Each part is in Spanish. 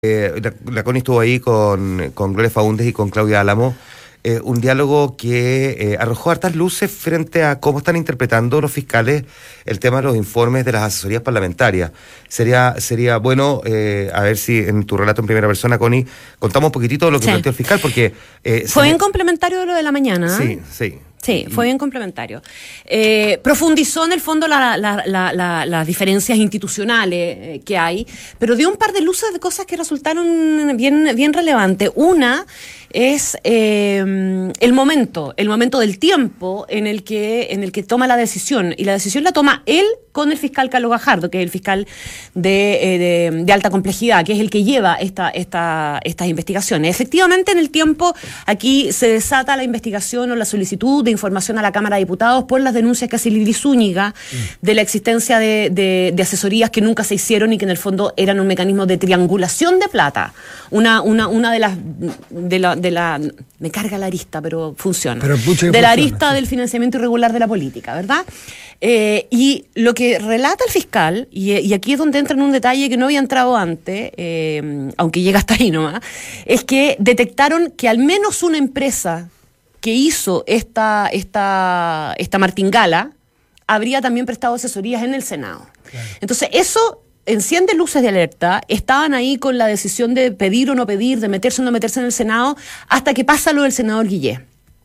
La Connie estuvo ahí con Gloria Faúndez y con Claudia Álamo. Un diálogo que arrojó hartas luces frente a cómo están interpretando los fiscales el tema de los informes de las asesorías parlamentarias. Sería bueno, a ver si en tu relato en primera persona, Connie, contamos un poquitito de lo que planteó el fiscal, porque... fue bien complementario de lo de la mañana. Sí, fue bien complementario. Profundizó en el fondo las diferencias institucionales que hay, pero dio un par de luces de cosas que resultaron bien relevantes. Una es el momento del tiempo en el que toma la decisión, y la decisión la toma él con el fiscal Carlos Gajardo, que es el fiscal de alta complejidad, que es el que lleva estas investigaciones. Efectivamente, en el tiempo aquí se desata la investigación o la solicitud de información a la Cámara de Diputados por las denuncias que hace Lili Zúñiga de la existencia de asesorías que nunca se hicieron y que en el fondo eran un mecanismo de triangulación de plata. Una de la me carga la arista, pero funciona. De la arista del financiamiento irregular de la política, ¿verdad? Y lo que relata el fiscal, y aquí es donde entra en un detalle que no había entrado antes, aunque llega hasta ahí nomás, es que detectaron que al menos una empresa que hizo esta martingala habría también prestado asesorías en el Senado. Claro. Entonces eso enciende luces de alerta. Estaban ahí con la decisión de pedir o no pedir, de meterse o no meterse en el Senado, hasta que pasa lo del senador Guillé.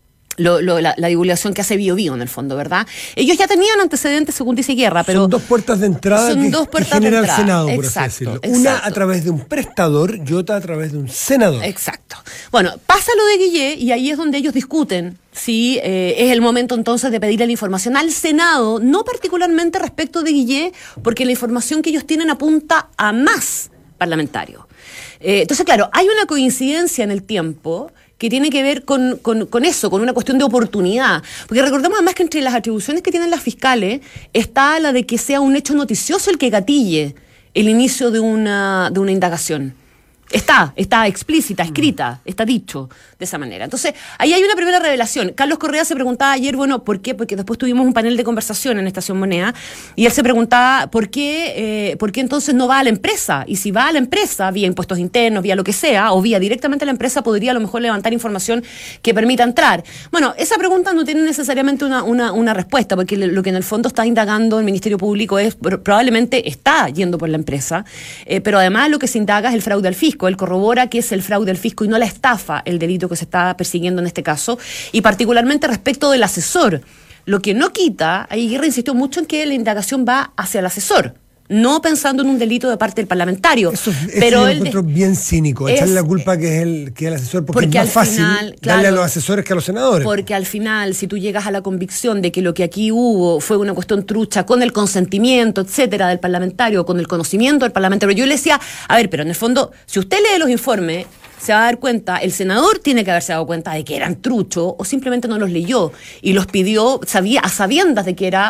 La divulgación que hace Bio en el fondo, ¿verdad? Ellos ya tenían antecedentes, según dice Guerra, pero... Son dos puertas de entrada que genera el Senado, por así decirlo. Una a través de un prestador y otra a través de un senador. Exacto. Bueno, pasa lo de Guillé y ahí es donde ellos discuten si es el momento entonces de pedirle la información al Senado, no particularmente respecto de Guillé, porque la información que ellos tienen apunta a más parlamentarios. Entonces, claro, hay una coincidencia en el tiempo que tiene que ver con eso, con una cuestión de oportunidad. Porque recordemos además que entre las atribuciones que tienen las fiscales está la de que sea un hecho noticioso el que gatille el inicio de una indagación. Está explícita, escrita, está dicho de esa manera. Entonces, ahí hay una primera revelación. Carlos Correa se preguntaba ayer, bueno, ¿por qué? Porque después tuvimos un panel de conversación en Estación Moneda, y él se preguntaba, ¿por qué entonces no va a la empresa? Y si va a la empresa, vía impuestos internos, vía lo que sea, o vía directamente a la empresa, podría a lo mejor levantar información que permita entrar. Bueno, esa pregunta no tiene necesariamente una respuesta, porque lo que en el fondo está indagando el Ministerio Público es, probablemente está yendo por la empresa, pero además lo que se indaga es el fraude al fisco. Él corrobora que es el fraude al fisco y no la estafa el delito que se está persiguiendo en este caso, y particularmente respecto del asesor. Lo que no quita, ahí Guerra insistió mucho en que la indagación va hacia el asesor, no pensando en un delito de parte del parlamentario. Eso pero lo encuentro bien cínico, echarle la culpa que es el asesor, porque es más fácil darle a los asesores que a los senadores. Porque al final, si tú llegas a la convicción de que lo que aquí hubo fue una cuestión trucha con el consentimiento, etcétera, del parlamentario, con el conocimiento del parlamentario, yo le decía, a ver, pero en el fondo, si usted lee los informes, se va a dar cuenta, el senador tiene que haberse dado cuenta de que eran truchos, o simplemente no los leyó y los pidió a sabiendas de que era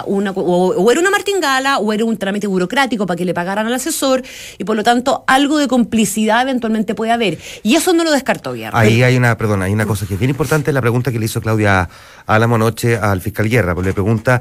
o era una martingala o era un trámite burocrático para que le pagaran al asesor, y por lo tanto algo de complicidad eventualmente puede haber, y eso no lo descartó Guerra. Ahí hay una cosa que es bien importante, la pregunta que le hizo Claudia Álamo anoche al fiscal Guerra, porque le pregunta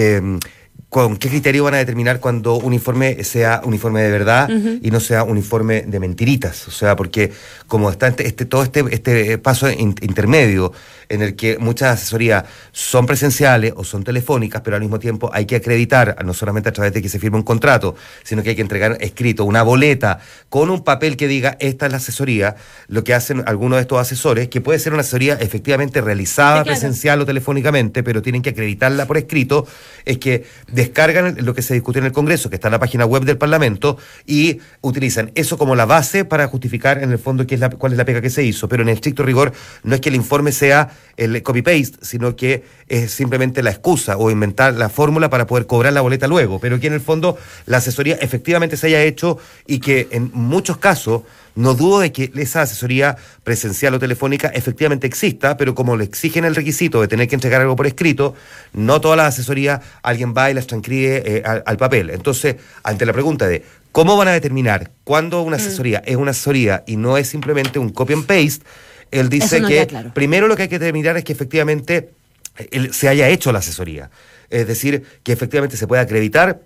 ¿con qué criterio van a determinar cuando un informe sea un informe de verdad y no sea un informe de mentiritas? O sea, porque como está todo este paso intermedio en el que muchas asesorías son presenciales o son telefónicas, pero al mismo tiempo hay que acreditar, no solamente a través de que se firme un contrato, sino que hay que entregar escrito una boleta con un papel que diga esta es la asesoría. Lo que hacen algunos de estos asesores, que puede ser una asesoría efectivamente realizada, sí, claro, presencial o telefónicamente, pero tienen que acreditarla por escrito, es que descargan lo que se discutió en el Congreso, que está en la página web del Parlamento, y utilizan eso como la base para justificar en el fondo cuál es la pega que se hizo. Pero en el estricto rigor no es que el informe sea el copy-paste, sino que es simplemente la excusa o inventar la fórmula para poder cobrar la boleta luego, pero que en el fondo la asesoría efectivamente se haya hecho, y que en muchos casos no dudo de que esa asesoría presencial o telefónica efectivamente exista, pero como le exigen el requisito de tener que entregar algo por escrito, no todas las asesorías alguien va y las transcribe al papel. Entonces, ante la pregunta de cómo van a determinar cuándo una asesoría es una asesoría y no es simplemente un copy and paste, él dice que claro, primero lo que hay que determinar es que efectivamente se haya hecho la asesoría. Es decir, que efectivamente se pueda acreditar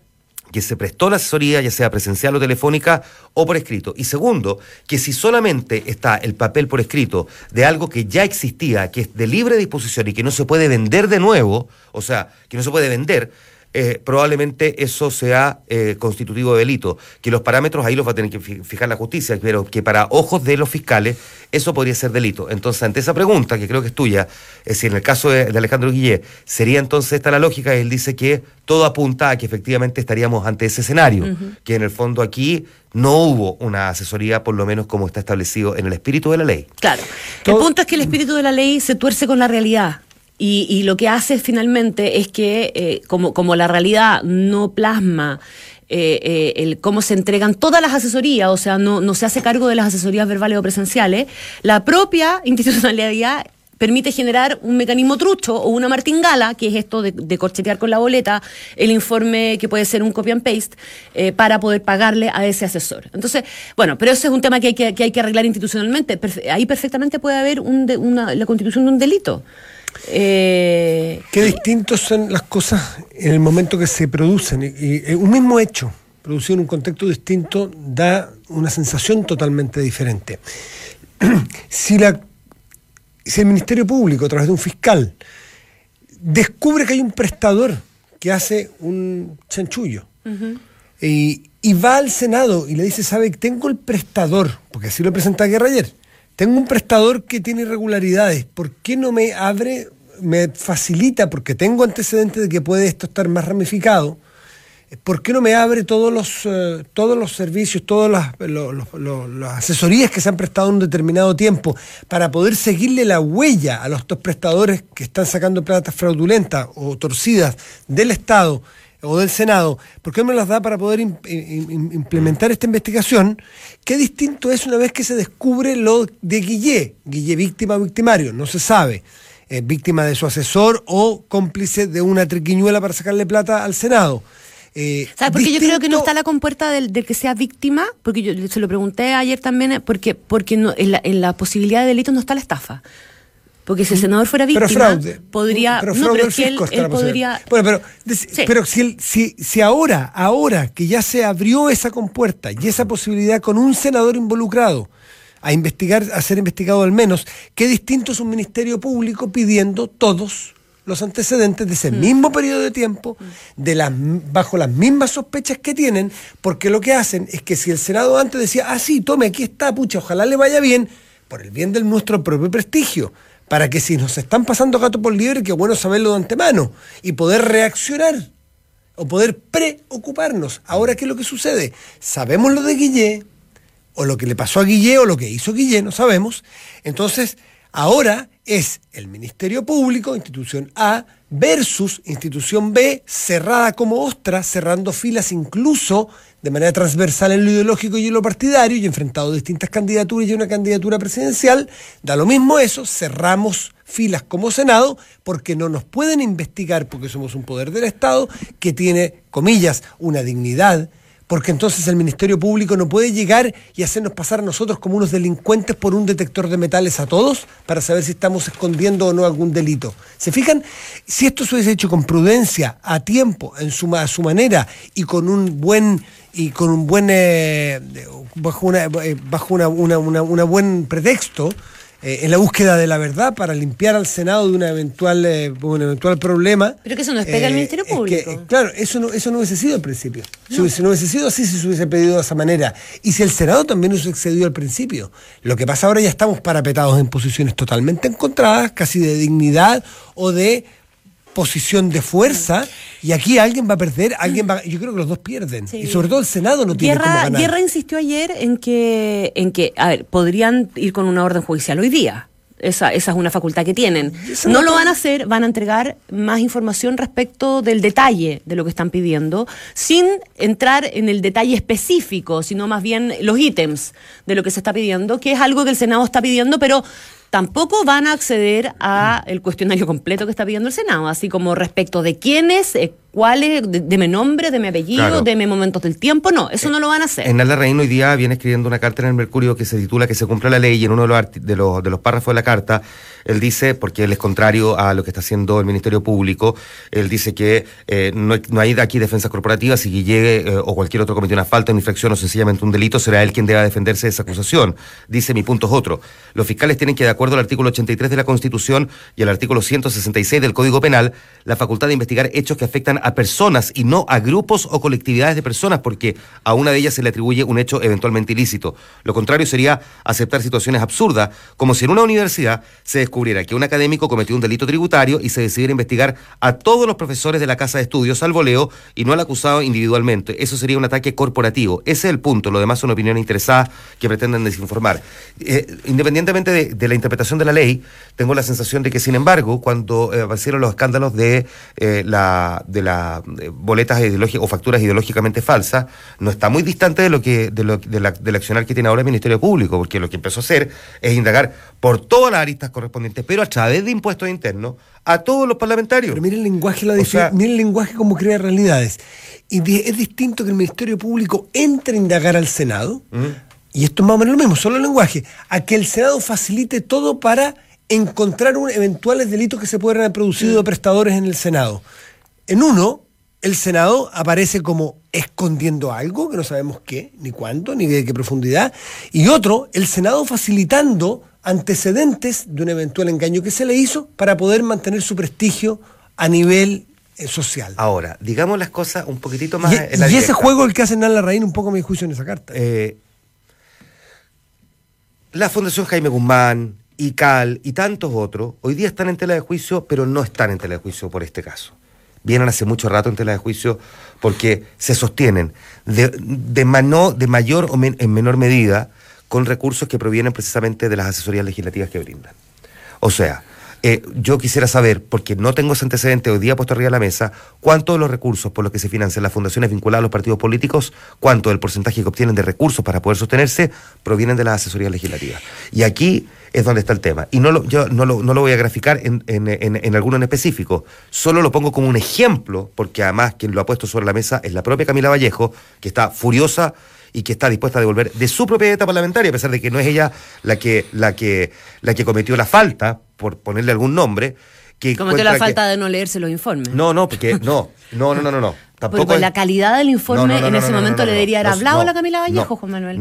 que se prestó la asesoría, ya sea presencial o telefónica, o por escrito. Y segundo, que si solamente está el papel por escrito de algo que ya existía, que es de libre disposición y que no se puede vender de nuevo, o sea, que no se puede vender, probablemente eso sea constitutivo de delito, que los parámetros ahí los va a tener que fijar la justicia, pero que para ojos de los fiscales eso podría ser delito. Entonces, ante esa pregunta, que creo que es tuya, si en el caso de Alejandro Guillé, sería entonces esta la lógica, él dice que todo apunta a que efectivamente estaríamos ante ese escenario, que en el fondo aquí no hubo una asesoría, por lo menos como está establecido en el espíritu de la ley. Claro, el punto es que el espíritu de la ley se tuerce con la realidad. Y lo que hace finalmente es que, como la realidad no plasma el cómo se entregan todas las asesorías, o sea, no se hace cargo de las asesorías verbales o presenciales, la propia institucionalidad permite generar un mecanismo trucho o una martingala, que es esto de corchetear con la boleta el informe que puede ser un copy and paste, para poder pagarle a ese asesor. Entonces, bueno, pero ese es un tema que hay que arreglar institucionalmente. Ahí perfectamente puede haber la constitución de un delito. Qué distintos son las cosas en el momento que se producen. Y un mismo hecho producido en un contexto distinto da una sensación totalmente diferente. Si el Ministerio Público, a través de un fiscal, descubre que hay un prestador que hace un chanchullo, y va al Senado y le dice, ¿sabe? Tengo el prestador, porque así lo presenta Guerra ayer, tengo un prestador que tiene irregularidades, ¿por qué no me facilita, porque tengo antecedentes de que puede esto estar más ramificado, ¿por qué no me abre todos los servicios, todas las asesorías que se han prestado en un determinado tiempo para poder seguirle la huella a los dos prestadores que están sacando plata fraudulenta o torcidas del Estado o del Senado? ¿Por qué no me las da para poder implementar esta investigación? Qué distinto es una vez que se descubre lo de Guillé víctima o victimario, no se sabe, víctima de su asesor o cómplice de una triquiñuela para sacarle plata al Senado. ¿Sabes por qué yo creo que no está la compuerta del que sea víctima? Porque yo se lo pregunté ayer también, porque no, en la posibilidad de delito no está la estafa. Porque si el senador fuera víctima, pero fraude, podría... Pero fraude del fisco él podría... Bueno, pero si ahora que ya se abrió esa compuerta y esa posibilidad con un senador involucrado a ser investigado al menos, qué distinto es un ministerio público pidiendo todos los antecedentes de ese mismo periodo de tiempo, bajo las mismas sospechas que tienen, porque lo que hacen es que si el Senado antes decía, sí, tome, aquí está, pucha, ojalá le vaya bien, por el bien de nuestro propio prestigio, para que si nos están pasando gato por liebre, qué bueno saberlo de antemano y poder reaccionar o poder preocuparnos. Ahora, ¿qué es lo que sucede? Sabemos lo de Guillé, o lo que le pasó a Guillé, o lo que hizo Guillé, no sabemos. Entonces, ahora es el Ministerio Público, institución A, versus institución B, cerrada como ostra, cerrando filas incluso de manera transversal en lo ideológico y en lo partidario, y enfrentado distintas candidaturas y una candidatura presidencial. Da lo mismo eso, cerramos filas como Senado, porque no nos pueden investigar, porque somos un poder del Estado que tiene, comillas, una dignidad, porque entonces el Ministerio Público no puede llegar y hacernos pasar a nosotros como unos delincuentes por un detector de metales a todos para saber si estamos escondiendo o no algún delito. ¿Se fijan? Si esto se hubiese hecho con prudencia, a tiempo, a su manera y con un buen bajo una buen pretexto, en la búsqueda de la verdad para limpiar al Senado de un eventual problema. Pero que eso no es pega al Ministerio Público. Claro, eso no hubiese sido al principio. No. Si no hubiese sido así, si se hubiese pedido de esa manera. Y si el Senado también hubiese excedido al principio. Lo que pasa ahora, ya estamos parapetados en posiciones totalmente encontradas, casi de dignidad o de posición de fuerza, y aquí alguien va a perder, yo creo que los dos pierden, sí. Y sobre todo el Senado no tiene cómo ganar. Guerra insistió ayer en que, a ver, podrían ir con una orden judicial hoy día. Esa es una facultad que tienen. No lo van a hacer, van a entregar más información respecto del detalle de lo que están pidiendo, sin entrar en el detalle específico, sino más bien los ítems de lo que se está pidiendo, que es algo que el Senado está pidiendo, pero tampoco van a acceder a el cuestionario completo que está pidiendo el Senado, así como respecto de quiénes, cuáles, deme nombre, deme apellido, claro, deme momentos del tiempo, no, eso no lo van a hacer. Hernán Larraín hoy día viene escribiendo una carta en el Mercurio que se titula Que se cumpla la ley, y en uno de los párrafos de la carta, él dice, porque él es contrario a lo que está haciendo el Ministerio Público, él dice que no hay aquí defensas corporativas, y que llegue o cualquier otro cometió una falta, una infracción o sencillamente un delito, será él quien deba defenderse de esa acusación. Dice, mi punto es otro, los fiscales tienen que, de acuerdo al artículo 83 de la Constitución y al artículo 166 del Código Penal, la facultad de investigar hechos que afectan a personas y no a grupos o colectividades de personas, porque a una de ellas se le atribuye un hecho eventualmente ilícito. Lo contrario sería aceptar situaciones absurdas, como si en una universidad se descubriera que un académico cometió un delito tributario y se decidiera investigar a todos los profesores de la casa de estudios al voleo y no al acusado individualmente. Eso sería un ataque corporativo. Ese es el punto. Lo demás son opiniones interesadas que pretenden desinformar. Independientemente de la interpretación de la ley, tengo la sensación de que, sin embargo, cuando aparecieron los escándalos de boletas ideológicas o facturas ideológicamente falsas, no está muy distante del accionar que tiene ahora el Ministerio Público, porque lo que empezó a hacer es indagar por todas las aristas correspondientes, pero a través de impuestos internos, a todos los parlamentarios. Pero mire el lenguaje, mire el lenguaje como crea realidades. Y es distinto que el Ministerio Público entre a indagar al Senado, y esto es más o menos lo mismo, solo el lenguaje, a que el Senado facilite todo para encontrar eventuales delitos que se puedan haber producido de prestadores en el Senado. En uno, el Senado aparece como escondiendo algo, que no sabemos qué, ni cuándo, ni de qué profundidad, y otro, el Senado facilitando antecedentes de un eventual engaño que se le hizo para poder mantener su prestigio a nivel social. Ahora, digamos las cosas un poquitito más... Y ese juego el que hace Hernán Larraín un poco a mi juicio en esa carta. La Fundación Jaime Guzmán, ICAL y tantos otros, hoy día están en tela de juicio, pero no están en tela de juicio por este caso. Vienen hace mucho rato en tela de juicio porque se sostienen de mayor o en menor medida con recursos que provienen precisamente de las asesorías legislativas que brindan. O sea, yo quisiera saber, porque no tengo ese antecedente hoy día puesto arriba de la mesa, cuánto de los recursos por los que se financian las fundaciones vinculadas a los partidos políticos, cuánto del porcentaje que obtienen de recursos para poder sostenerse, provienen de las asesorías legislativas. Y aquí es donde está el tema. Y yo no lo voy a graficar en alguno en específico, solo lo pongo como un ejemplo, porque además quien lo ha puesto sobre la mesa es la propia Camila Vallejo, que está furiosa y que está dispuesta a devolver de su propia dieta parlamentaria, a pesar de que no es ella la que cometió la falta, por ponerle algún nombre. Cometió la falta de no leerse los informes. Porque no. Tampoco porque la calidad del informe en ese momento le debería haber hablado a la Camila Vallejo, Juan Manuel.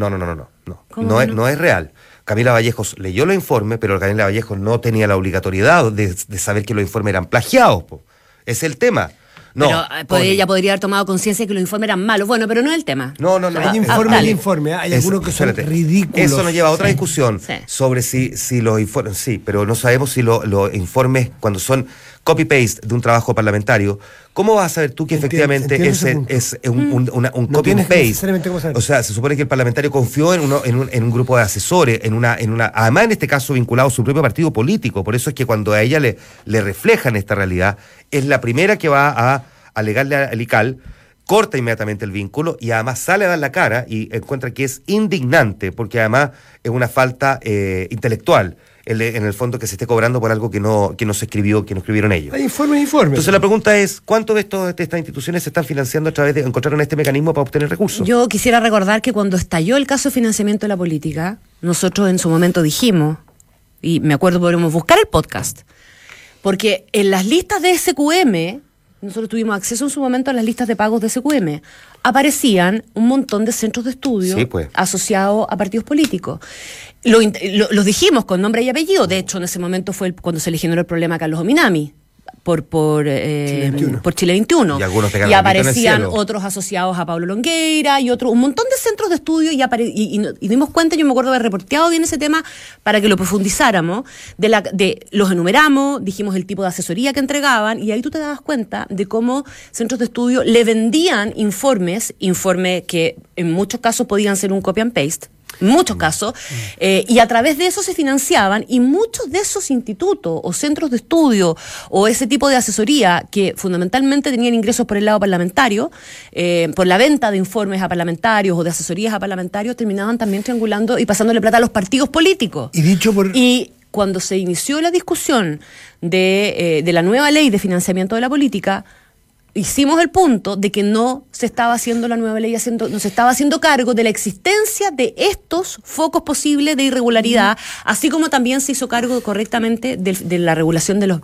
No es real. Camila Vallejos leyó los informes, pero Camila Vallejos no tenía la obligatoriedad de saber que los informes eran plagiados. Es el tema. Pero ella podría haber tomado conciencia de que los informes eran malos. Bueno, pero no es el tema. No. Hay informe, hay algunos que son ridículos. Eso nos lleva a otra discusión sobre si los informes... Sí, pero no sabemos si los informes, cuando son copy-paste de un trabajo parlamentario, ¿cómo vas a saber tú que efectivamente es un copy-paste? O sea, se supone que el parlamentario confió en un grupo de asesores, además en este caso vinculado a su propio partido político. Por eso es que cuando a ella le reflejan esta realidad, es la primera que va a alegarle al ICAL, corta inmediatamente el vínculo y además sale a dar la cara y encuentra que es indignante, porque además es una falta intelectual. En el fondo, que se esté cobrando por algo que no se escribió, que no escribieron ellos. Hay informes. Entonces la pregunta es, ¿cuánto de estas instituciones se están financiando a través de encontraron este mecanismo para obtener recursos? Yo quisiera recordar que cuando estalló el caso de financiamiento de la política, nosotros en su momento dijimos, y me acuerdo podríamos buscar el podcast, porque en las listas de SQM, nosotros tuvimos acceso en su momento a las listas de pagos de SQM, aparecían un montón de centros de estudio asociados a partidos políticos. Los dijimos con nombre y apellido. De hecho, en ese momento fue cuando se le generó el problema a Carlos Ominami por Chile 21. Y aparecían otros asociados a Pablo Longueira y un montón de centros de estudio y dimos cuenta, yo me acuerdo de haber reporteado bien ese tema para que lo profundizáramos, los enumeramos, dijimos el tipo de asesoría que entregaban y ahí tú te dabas cuenta de cómo centros de estudio le vendían informes que en muchos casos podían ser un copy and paste, muchos casos, y a través de eso se financiaban, y muchos de esos institutos o centros de estudio o ese tipo de asesoría que fundamentalmente tenían ingresos por el lado parlamentario, por la venta de informes a parlamentarios o de asesorías a parlamentarios, terminaban también triangulando y pasándole plata a los partidos políticos. Y dicho por... Y cuando se inició la discusión de la nueva ley de financiamiento de la política, hicimos el punto de que no se estaba haciendo la nueva ley, no se estaba haciendo cargo de la existencia de estos focos posibles de irregularidad, así como también se hizo cargo correctamente de la regulación de los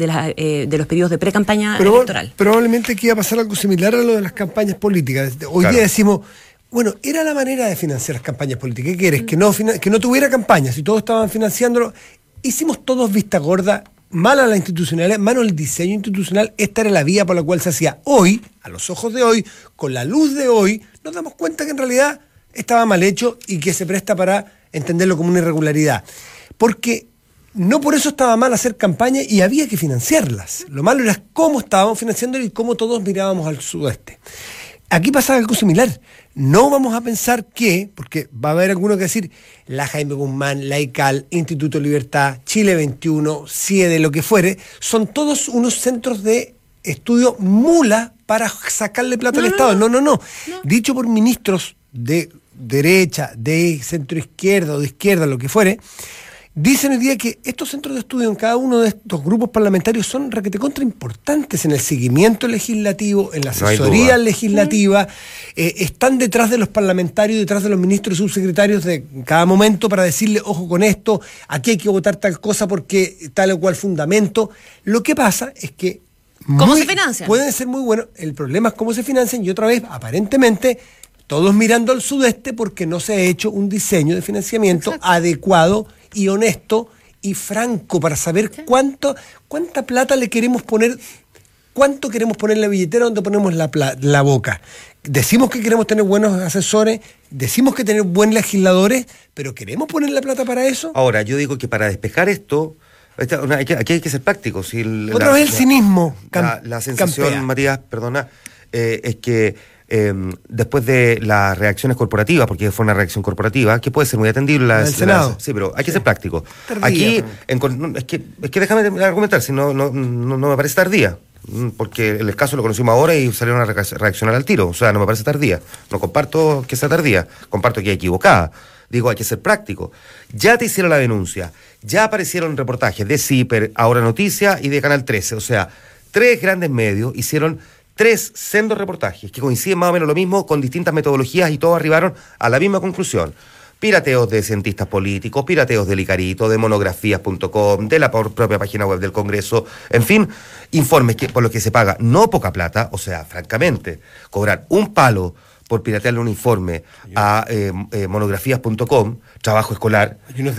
periodos de pre-campaña electoral. Probablemente aquí iba a pasar algo similar a lo de las campañas políticas. Hoy día decimos, bueno, era la manera de financiar las campañas políticas. ¿Qué quieres? Que no tuviera campañas y todos estaban financiándolo. Hicimos todos vista gorda, mala la institucionalidad, malo el diseño institucional. Esta era la vía por la cual se hacía. Hoy, a los ojos de hoy, con la luz de hoy, nos damos cuenta que en realidad estaba mal hecho y que se presta para entenderlo como una irregularidad. Porque no por eso estaba mal hacer campaña y había que financiarlas. Lo malo era cómo estábamos financiando y cómo todos mirábamos al sudeste. Aquí pasa algo similar. No vamos a pensar que, porque va a haber alguno que decir, la Jaime Guzmán, la ICAL, Instituto Libertad, Chile 21, CIEDE, lo que fuere, son todos unos centros de estudio mula para sacarle plata al Estado. No. Dicho por ministros de derecha, de centro izquierda o de izquierda, lo que fuere, dicen hoy día que estos centros de estudio en cada uno de estos grupos parlamentarios son requete contra importantes en el seguimiento legislativo, en la asesoría legislativa, están detrás de los parlamentarios, detrás de los ministros y subsecretarios de cada momento para decirle, ojo con esto, aquí hay que votar tal cosa porque tal o cual fundamento. Lo que pasa es que ¿cómo se financian? Pueden ser muy buenos, el problema es cómo se financian y otra vez, aparentemente, todos mirando al sudeste porque no se ha hecho un diseño de financiamiento adecuado y honesto y franco para saber cuánta plata le queremos poner, cuánto queremos poner en la billetera, donde ponemos la boca. Decimos que queremos tener buenos asesores, decimos que tener buenos legisladores, pero ¿queremos poner la plata para eso? Ahora, yo digo que para despejar esto, aquí hay que ser prácticos. Otra vez el cinismo. La sensación, campea. Matías, perdona, es que después de las reacciones corporativas, porque fue una reacción corporativa, que puede ser muy atendible el Senado. Sí, pero hay que ser práctico. Tardía, aquí, es que déjame argumentar, si no me parece tardía, porque el caso lo conocimos ahora y salieron a reaccionar al tiro, o sea, no me parece tardía. No comparto que sea tardía, comparto que es equivocada. Digo, hay que ser práctico. Ya te hicieron la denuncia, ya aparecieron reportajes de CIPER, Ahora Noticia y de Canal 13, o sea, 3 grandes medios hicieron 3 sendos reportajes que coinciden más o menos lo mismo, con distintas metodologías, y todos arribaron a la misma conclusión. Pirateos de cientistas políticos, pirateos del Icarito, de monografías.com, de la propia página web del Congreso, en fin, informes por los que se paga no poca plata, o sea, francamente, cobrar un palo por piratearle un informe a monografías.com, trabajo escolar. Hay unos de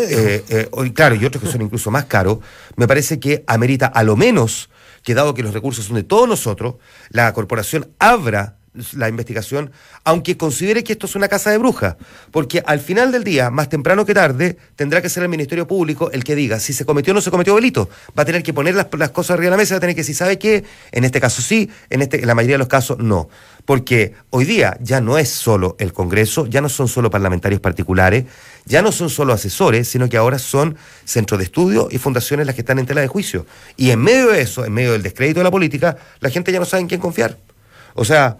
4,5. Claro, y otros que son incluso más caros, me parece que amerita a lo menos que, dado que los recursos son de todos nosotros, la corporación abra la investigación, aunque considere que esto es una casa de brujas, porque al final del día, más temprano que tarde, tendrá que ser el Ministerio Público el que diga si se cometió o no se cometió delito. Va a tener que poner las cosas arriba de la mesa, va a tener que decir, ¿sabe qué? En este caso sí, en la mayoría de los casos no. Porque hoy día ya no es solo el Congreso, ya no son solo parlamentarios particulares, ya no son solo asesores, sino que ahora son centros de estudio y fundaciones las que están en tela de juicio. Y en medio de eso, en medio del descrédito de la política, la gente ya no sabe en quién confiar. O sea,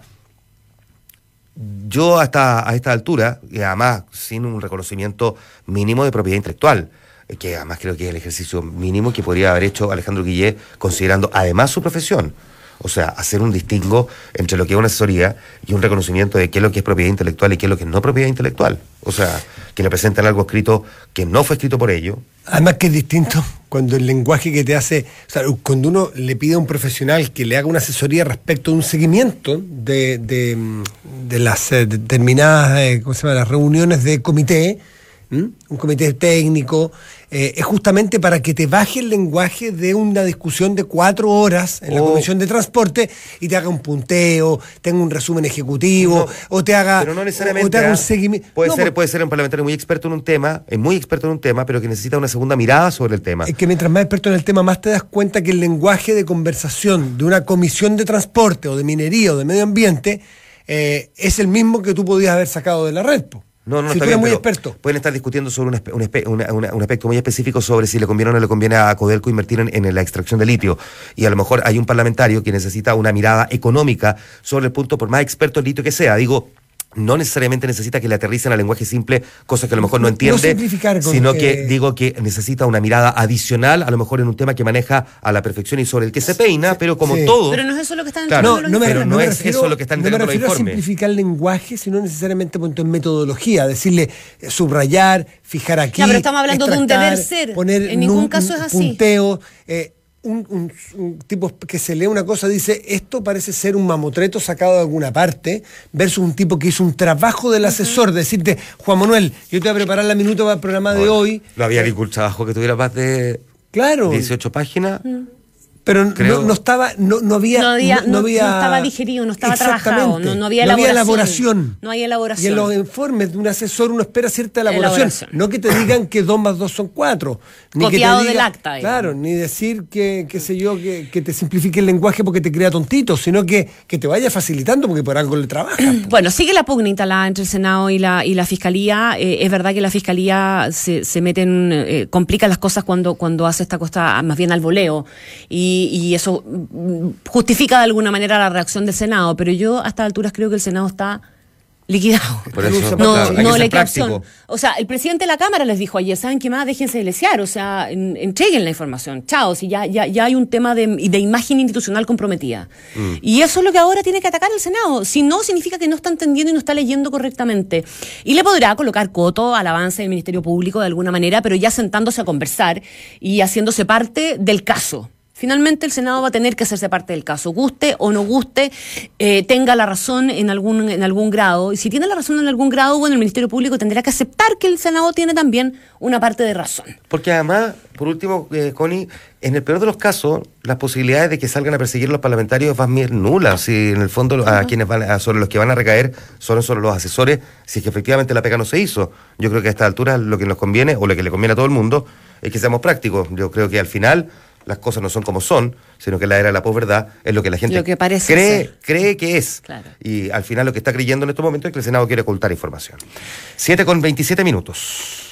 yo a esta altura, y además sin un reconocimiento mínimo de propiedad intelectual, que además creo que es el ejercicio mínimo que podría haber hecho Alejandro Guillé, considerando además su profesión. O sea, hacer un distingo entre lo que es una asesoría y un reconocimiento de qué es lo que es propiedad intelectual y qué es lo que es no propiedad intelectual. O sea, que le presentan algo escrito que no fue escrito por ellos. Además que es distinto cuando el lenguaje que te hace, o sea, cuando uno le pide a un profesional que le haga una asesoría respecto a un seguimiento de las determinadas, ¿cómo se llama?, las reuniones de comité, un comité técnico, es justamente para que te baje el lenguaje de una discusión de 4 horas en la Comisión de Transporte y te haga un punteo, tenga un resumen ejecutivo, o te haga, pero no necesariamente, o te haga un seguimiento. Puede ser un parlamentario muy experto en un tema, pero que necesita una segunda mirada sobre el tema. Es que mientras más experto en el tema, más te das cuenta que el lenguaje de conversación de una comisión de transporte o de minería o de medio ambiente es el mismo que tú podías haber sacado de la red, po. No, si está tú bien, eres muy pero experto. Pueden estar discutiendo sobre un aspecto muy específico sobre si le conviene o no le conviene a Codelco invertir en la extracción de litio. Y a lo mejor hay un parlamentario que necesita una mirada económica sobre el punto, por más experto en litio que sea. Digo, no necesariamente necesita que le aterricen al lenguaje simple cosas que a lo mejor no entiende, sino que digo que necesita una mirada adicional, a lo mejor en un tema que maneja a la perfección y sobre el que se peina, pero como todo... Pero no es eso lo que está en el claro, no es eso lo que está en el informe. No me refiero a simplificar el lenguaje, sino necesariamente en metodología, decirle subrayar, fijar aquí, pero estamos hablando de un deber ser, poner en ningún caso es así. Punteo, un tipo que se lee una cosa dice esto parece ser un mamotreto sacado de alguna parte versus un tipo que hizo un trabajo del asesor, decirte, Juan Manuel, yo te voy a preparar la minuta para el programa de hoy. Lo había ningún trabajo que tuviera más de 18 páginas. Pero no estaba, no estaba digerido, no estaba trabajado, no había elaboración. No hay elaboración. Y en los informes de un asesor uno espera cierta elaboración. No que te digan que 2 más 2 son 4. Ni copiado que te diga, del acta. Claro, ni decir que te simplifique el lenguaje porque te crea tontito, sino que te vaya facilitando porque por algo le trabajas. Bueno, sigue la pugna instalada entre el Senado y la Fiscalía. Es verdad que la Fiscalía se mete en... complica las cosas cuando hace esta cosa más bien al voleo. Y eso justifica de alguna manera la reacción del Senado, pero yo a estas alturas creo que el Senado está liquidado. Por eso, no le queda opción. O sea, el presidente de la Cámara les dijo ayer, ¿saben qué más? Déjense de lesear, o sea, entreguen la información. Chao, si ya hay un tema de imagen institucional comprometida. Y eso es lo que ahora tiene que atacar el Senado. Si no, significa que no está entendiendo y no está leyendo correctamente. Y le podrá colocar coto al avance del Ministerio Público de alguna manera, pero ya sentándose a conversar y haciéndose parte del caso. Finalmente el Senado va a tener que hacerse parte del caso, guste o no guste, tenga la razón en algún grado. Y si tiene la razón en algún grado, bueno, el Ministerio Público tendrá que aceptar que el Senado tiene también una parte de razón. Porque además, por último, Connie, en el peor de los casos, las posibilidades de que salgan a perseguir a los parlamentarios van a ser nulas. Si en el fondo sobre los que van a recaer son sobre los asesores, si es que efectivamente la pega no se hizo. Yo creo que a esta altura lo que nos conviene, o lo que le conviene a todo el mundo, es que seamos prácticos. Yo creo que al final las cosas no son como son, sino que la era de la posverdad es lo que la gente cree que es. Claro. Y al final lo que está creyendo en estos momentos es que el Senado quiere ocultar información. 7:27 minutos.